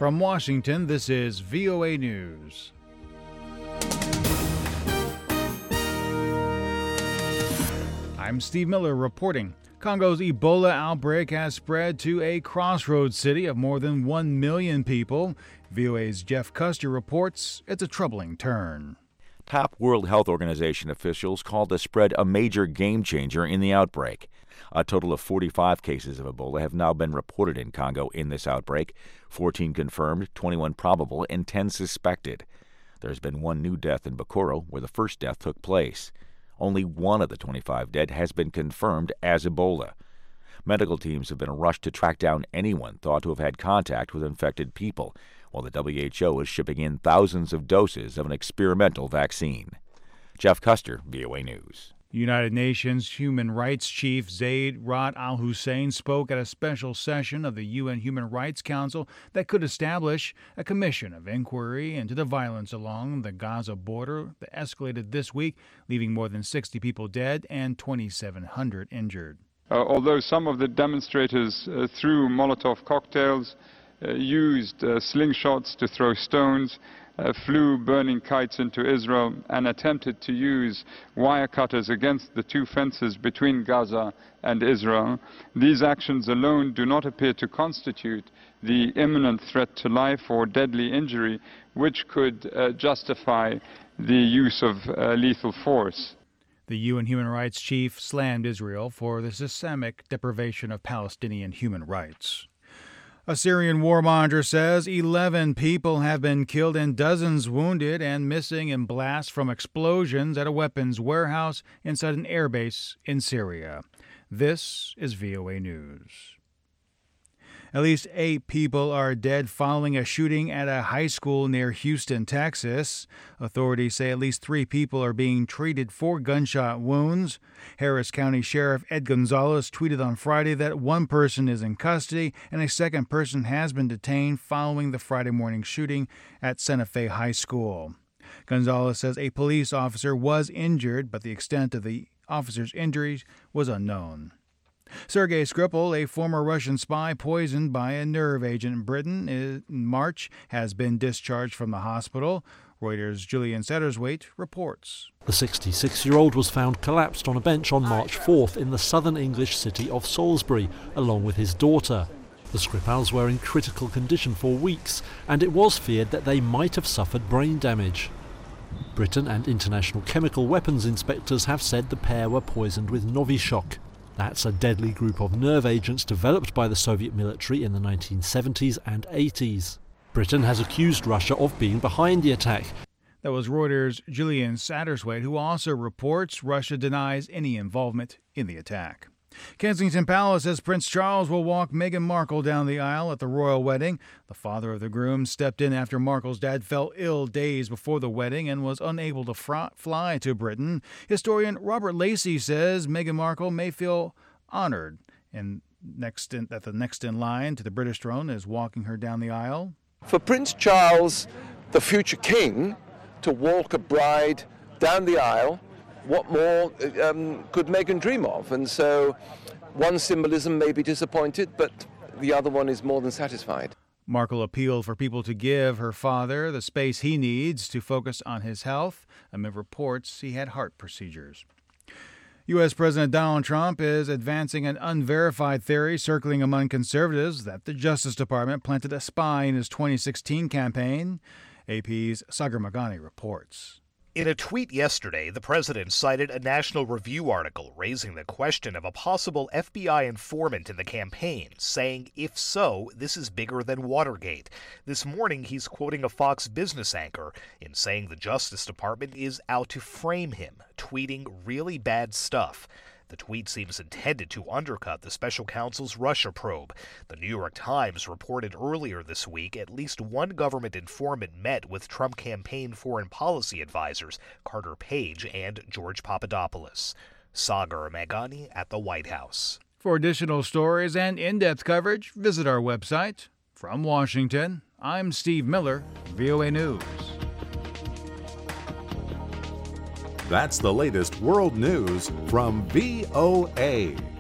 From Washington, this is VOA News. I'm Steve Miller reporting. Congo's Ebola outbreak has spread to a crossroads city of more than 1 million people. VOA's Jeff Custer reports it's a troubling turn. Top World Health Organization officials called the spread a major game changer in the outbreak. A total of 45 cases of Ebola have now been reported in Congo in this outbreak, 14 confirmed, 21 probable, and 10 suspected. There's been one new death in Bakoro, where the first death took place. Only one of the 25 dead has been confirmed as Ebola. Medical teams have been rushed to track down anyone thought to have had contact with infected people, while the WHO is shipping in thousands of doses of an experimental vaccine. Jeff Custer, VOA News. United Nations Human Rights Chief Zeid Ra'ad Al Hussein spoke at a special session of the UN Human Rights Council that could establish a commission of inquiry into the violence along the Gaza border that escalated this week, leaving more than 60 people dead and 2,700 injured. Although some of the demonstrators threw Molotov cocktails, used slingshots to throw stones, flew burning kites into Israel, and attempted to use wire cutters against the two fences between Gaza and Israel, these actions alone do not appear to constitute the imminent threat to life or deadly injury which could justify the use of lethal force. The UN Human Rights Chief slammed Israel for the systemic deprivation of Palestinian human rights. A Syrian war monitor says 11 people have been killed and dozens wounded and missing in blasts from explosions at a weapons warehouse inside an airbase in Syria. This is VOA News. At least 8 people are dead following a shooting at a high school near Houston, Texas. Authorities say at least 3 people are being treated for gunshot wounds. Harris County Sheriff Ed Gonzalez tweeted on Friday that 1 person is in custody and a second person has been detained following the Friday morning shooting at Santa Fe High School. Gonzalez says a police officer was injured, but the extent of the officer's injuries was unknown. Sergei Skripal, a former Russian spy poisoned by a nerve agent in Britain in March, has been discharged from the hospital. Reuters' Julian Satterthwaite reports. The 66-year-old was found collapsed on a bench on March 4th in the southern English city of Salisbury, along with his daughter. The Skripals were in critical condition for weeks, and it was feared that they might have suffered brain damage. Britain and international chemical weapons inspectors have said the pair were poisoned with Novichok. That's a deadly group of nerve agents developed by the Soviet military in the 1970s and 80s. Britain has accused Russia of being behind the attack. That was Reuters' Julian Satterthwaite, who also reports Russia denies any involvement in the attack. Kensington Palace says Prince Charles will walk Meghan Markle down the aisle at the royal wedding. The father of the groom stepped in after Markle's dad fell ill days before the wedding and was unable to fly to Britain. Historian Robert Lacey says Meghan Markle may feel honored that the next in line to the British throne is walking her down the aisle. For Prince Charles, the future king, to walk a bride down the aisle, what more could Meghan dream of? And so one symbolism may be disappointed, but the other one is more than satisfied. Markle appealed for people to give her father the space he needs to focus on his health. Amid reports he had heart procedures. U.S. President Donald Trump is advancing an unverified theory circling among conservatives that the Justice Department planted a spy in his 2016 campaign. AP's Sagar Meghani reports. In a tweet yesterday, the president cited a National Review article raising the question of a possible FBI informant in the campaign, saying, if so, this is bigger than Watergate. This morning, he's quoting a Fox Business anchor in saying the Justice Department is out to frame him, tweeting really bad stuff. The tweet seems intended to undercut the special counsel's Russia probe. The New York Times reported earlier this week at least one government informant met with Trump campaign foreign policy advisors Carter Page and George Papadopoulos. Sagar Meghani at the White House. For additional stories and in-depth coverage, visit our website. From Washington, I'm Steve Miller, VOA News. That's the latest world news from VOA.